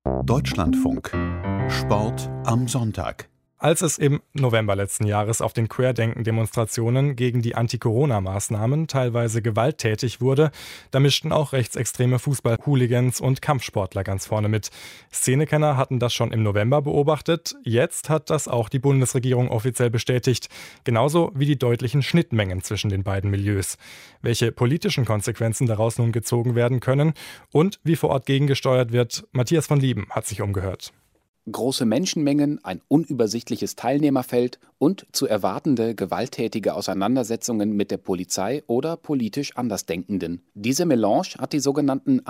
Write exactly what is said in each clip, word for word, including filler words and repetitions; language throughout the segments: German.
Deutschlandfunk. Sport am Sonntag. Als es im November letzten Jahres auf den Querdenken-Demonstrationen gegen die Anti-Corona-Maßnahmen teilweise gewalttätig wurde, da mischten auch rechtsextreme Fußball-Hooligans und Kampfsportler ganz vorne mit. Szenekenner hatten das schon im November beobachtet, jetzt hat das auch die Bundesregierung offiziell bestätigt, genauso wie die deutlichen Schnittmengen zwischen den beiden Milieus. Welche politischen Konsequenzen daraus nun gezogen werden können und wie vor Ort gegengesteuert wird, Matthias von Lieben hat sich umgehört. Große Menschenmengen, ein unübersichtliches Teilnehmerfeld und zu erwartende gewalttätige Auseinandersetzungen mit der Polizei oder politisch Andersdenkenden. Diese Melange hat die sogenannten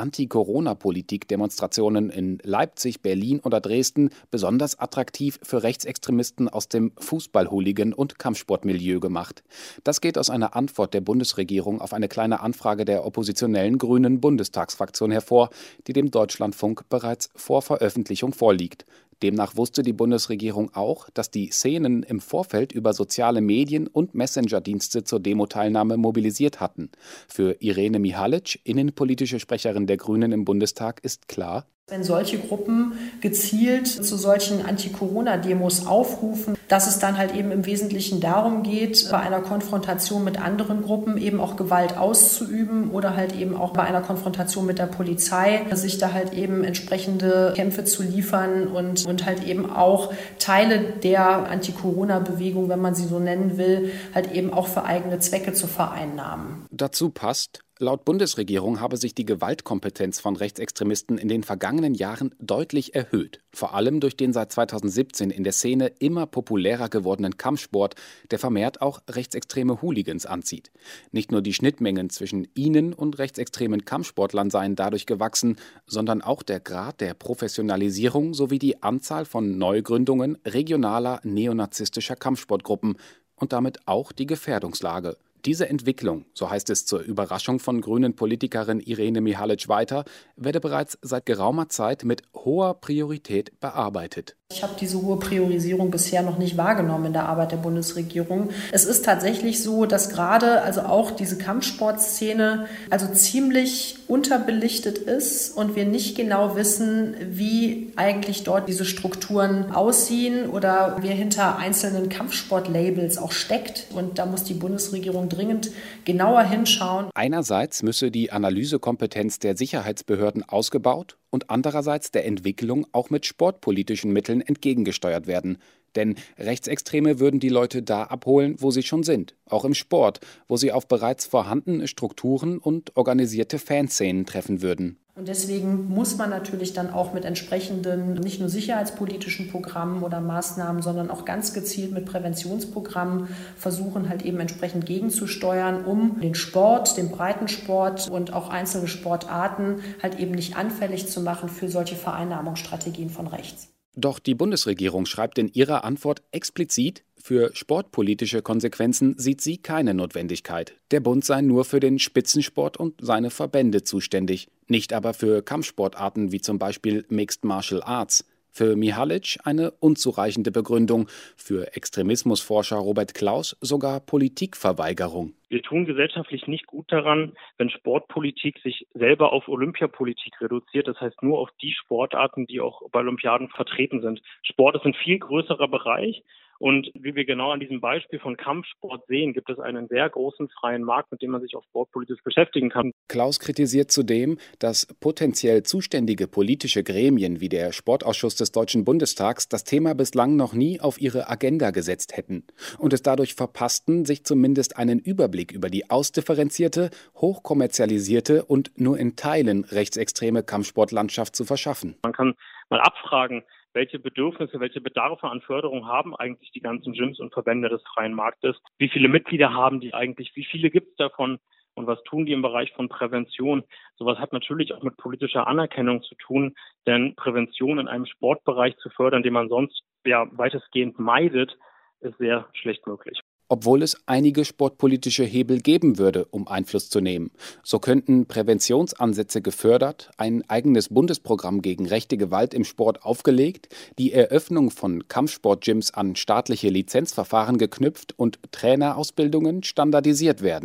Anti-Corona-Politik-Demonstrationen in Leipzig, Berlin oder Dresden besonders attraktiv für Rechtsextremisten aus dem Fußball-Hooligan- und Kampfsportmilieu gemacht. Das geht aus einer Antwort der Bundesregierung auf eine kleine Anfrage der oppositionellen Grünen Bundestagsfraktion hervor, die dem Deutschlandfunk bereits vor Veröffentlichung vorliegt. Demnach wusste die Bundesregierung auch, dass die Szenen im Vorfeld über soziale Medien und Messenger-Dienste zur Demo-Teilnahme mobilisiert hatten. Für Irene Mihalic, innenpolitische Sprecherin der Grünen im Bundestag, ist klar: Wenn solche Gruppen gezielt zu solchen Anti-Corona-Demos aufrufen, dass es dann halt eben im Wesentlichen darum geht, bei einer Konfrontation mit anderen Gruppen eben auch Gewalt auszuüben oder halt eben auch bei einer Konfrontation mit der Polizei, sich da halt eben entsprechende Kämpfe zu liefern und, und halt eben auch Teile der Anti-Corona-Bewegung, wenn man sie so nennen will, halt eben auch für eigene Zwecke zu vereinnahmen. Dazu passt: Laut Bundesregierung habe sich die Gewaltkompetenz von Rechtsextremisten in den vergangenen Jahren deutlich erhöht. Vor allem durch den seit zweitausendsiebzehn in der Szene immer populärer gewordenen Kampfsport, der vermehrt auch rechtsextreme Hooligans anzieht. Nicht nur die Schnittmengen zwischen ihnen und rechtsextremen Kampfsportlern seien dadurch gewachsen, sondern auch der Grad der Professionalisierung sowie die Anzahl von Neugründungen regionaler neonazistischer Kampfsportgruppen und damit auch die Gefährdungslage. Diese Entwicklung, so heißt es zur Überraschung von Grünen-Politikerin Irene Mihalic weiter, werde bereits seit geraumer Zeit mit hoher Priorität bearbeitet. Ich habe diese hohe Priorisierung bisher noch nicht wahrgenommen in der Arbeit der Bundesregierung. Es ist tatsächlich so, dass gerade also auch diese Kampfsportszene also ziemlich unterbelichtet ist und wir nicht genau wissen, wie eigentlich dort diese Strukturen aussehen oder wer hinter einzelnen Kampfsportlabels auch steckt. Und da muss die Bundesregierung dringend genauer hinschauen. Einerseits müsse die Analysekompetenz der Sicherheitsbehörden ausgebaut und andererseits der Entwicklung auch mit sportpolitischen Mitteln entgegengesteuert werden. Denn Rechtsextreme würden die Leute da abholen, wo sie schon sind, auch im Sport, wo sie auf bereits vorhandene Strukturen und organisierte Fanszenen treffen würden. Und deswegen muss man natürlich dann auch mit entsprechenden, nicht nur sicherheitspolitischen Programmen oder Maßnahmen, sondern auch ganz gezielt mit Präventionsprogrammen versuchen, halt eben entsprechend gegenzusteuern, um den Sport, den Breitensport und auch einzelne Sportarten halt eben nicht anfällig zu machen für solche Vereinnahmungsstrategien von rechts. Doch die Bundesregierung schreibt in ihrer Antwort explizit: Für sportpolitische Konsequenzen sieht sie keine Notwendigkeit. Der Bund sei nur für den Spitzensport und seine Verbände zuständig, nicht aber für Kampfsportarten wie zum Beispiel Mixed Martial Arts. Für Mihalic eine unzureichende Begründung, für Extremismusforscher Robert Klaus sogar Politikverweigerung. Wir tun gesellschaftlich nicht gut daran, wenn Sportpolitik sich selber auf Olympiapolitik reduziert, das heißt nur auf die Sportarten, die auch bei Olympiaden vertreten sind. Sport ist ein viel größerer Bereich. Und wie wir genau an diesem Beispiel von Kampfsport sehen, gibt es einen sehr großen freien Markt, mit dem man sich auch sportpolitisch beschäftigen kann. Klaus kritisiert zudem, dass potenziell zuständige politische Gremien wie der Sportausschuss des Deutschen Bundestags das Thema bislang noch nie auf ihre Agenda gesetzt hätten und es dadurch verpassten, sich zumindest einen Überblick über die ausdifferenzierte, hochkommerzialisierte und nur in Teilen rechtsextreme Kampfsportlandschaft zu verschaffen. Man kann mal abfragen, welche Bedürfnisse, welche Bedarfe an Förderung haben eigentlich die ganzen Gyms und Verbände des freien Marktes? Wie viele Mitglieder haben die eigentlich? Wie viele gibt es davon? Und was tun die im Bereich von Prävention? Sowas hat natürlich auch mit politischer Anerkennung zu tun, denn Prävention in einem Sportbereich zu fördern, den man sonst ja weitestgehend meidet, ist sehr schlecht möglich. Obwohl es einige sportpolitische Hebel geben würde, um Einfluss zu nehmen. So könnten Präventionsansätze gefördert, ein eigenes Bundesprogramm gegen rechte Gewalt im Sport aufgelegt, die Eröffnung von Kampfsportgyms an staatliche Lizenzverfahren geknüpft und Trainerausbildungen standardisiert werden.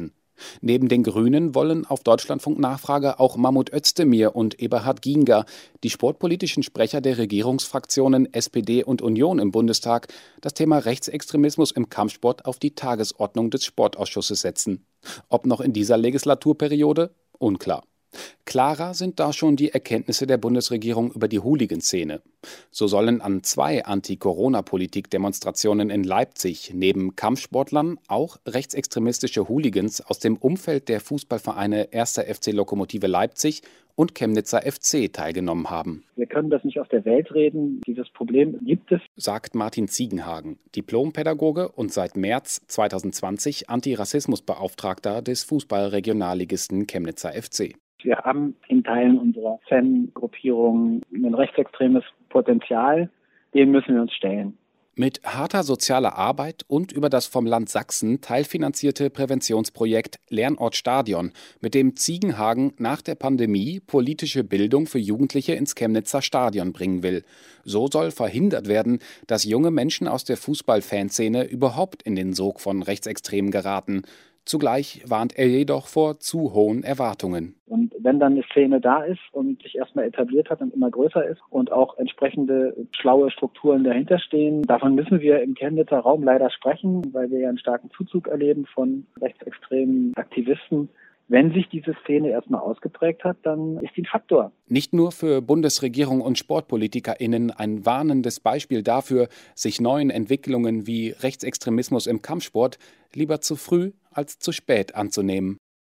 Neben den Grünen wollen auf Deutschlandfunk Nachfrage auch Mahmut Özdemir und Eberhard Ginger, die sportpolitischen Sprecher der Regierungsfraktionen S P D und Union im Bundestag, das Thema Rechtsextremismus im Kampfsport auf die Tagesordnung des Sportausschusses setzen. Ob noch in dieser Legislaturperiode? Unklar. Klarer sind da schon die Erkenntnisse der Bundesregierung über die Hooligan-Szene. So sollen an zwei Anti-Corona-Politik-Demonstrationen in Leipzig neben Kampfsportlern auch rechtsextremistische Hooligans aus dem Umfeld der Fußballvereine erster F C Lokomotive Leipzig und Chemnitzer F C teilgenommen haben. Wir können das nicht aus der Welt reden. Dieses Problem gibt es, sagt Martin Ziegenhagen, Diplompädagoge und seit März zweitausendzwanzig Antirassismusbeauftragter des Fußballregionalligisten Chemnitzer F C. Wir haben in Teilen unserer Fangruppierung ein rechtsextremes Potenzial, dem müssen wir uns stellen. Mit harter sozialer Arbeit und über das vom Land Sachsen teilfinanzierte Präventionsprojekt Lernort Stadion, mit dem Ziegenhagen nach der Pandemie politische Bildung für Jugendliche ins Chemnitzer Stadion bringen will. So soll verhindert werden, dass junge Menschen aus der Fußballfanszene überhaupt in den Sog von Rechtsextremen geraten. Zugleich warnt er jedoch vor zu hohen Erwartungen. Und wenn dann eine Szene da ist und sich erstmal etabliert hat und immer größer ist und auch entsprechende schlaue Strukturen dahinter stehen, davon müssen wir im Chemnitzer Raum leider sprechen, weil wir ja einen starken Zuzug erleben von rechtsextremen Aktivisten. Wenn sich diese Szene erstmal ausgeprägt hat, dann ist die ein Faktor. Nicht nur für Bundesregierung und SportpolitikerInnen ein warnendes Beispiel dafür, sich neuen Entwicklungen wie Rechtsextremismus im Kampfsport lieber zu früh als zu spät anzunehmen.